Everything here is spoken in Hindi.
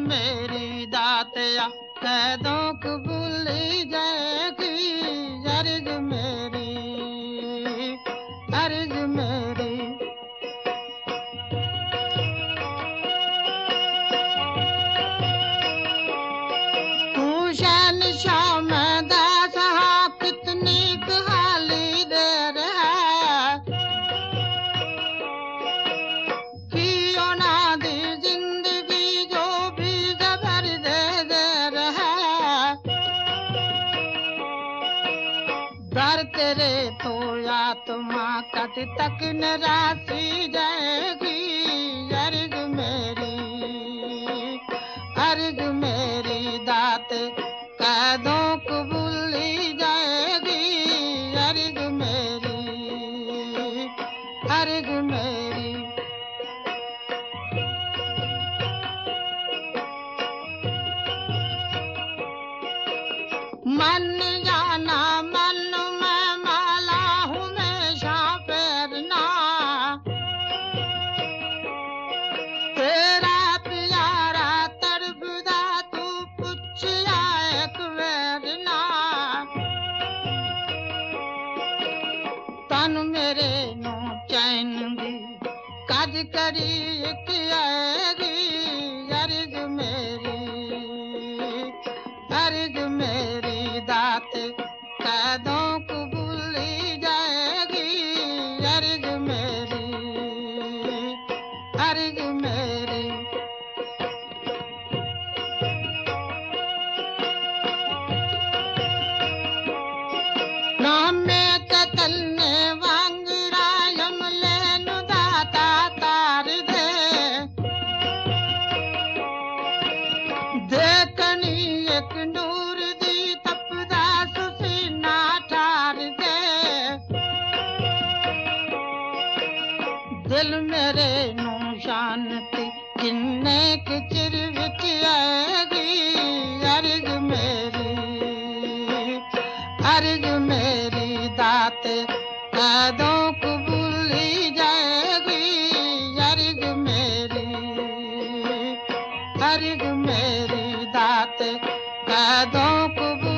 मेरी दातिया कदों कबूल जाएगी। अर्ज मेरी, अर्ज मेरी। तू शहंशाह में दास हा, कितनी कहाली देर है कि ओना दी जिंदगी जो भी जबर दे देर है। दर तेरे तो आत्मा कद तक निराशी जाएगी। अर्ज मेरी, अर्ज मेरी दात कदों कबूल जाएगी। अर्ज मेरी, अर्ज मेरी। मन जाना मन में माला हूँ हमेशा फेरना। तेरा प्यारा तड़पदा तू पुछया एक वेरना। तन मेरे नो चैन दी कज करी एक आएगी। अर्ज मेरी, अर्ज मेरी दात कदों कबूल जाएगी। अर्ज मेरी, अर्ज मेरी। नाम में तलने वांगरा यमले नु दाता तार दे। देखनी एक नूर दी तपदा सुसीना ठार दे। दिल मेरे नू शांति किन्ने के चिर विच आएगी। अर्ज मेरी, अर्ज मेरी दात कदों कबूल जाएगी। अर्ज मेरी, अर्ज मेरी दात कदों कबूल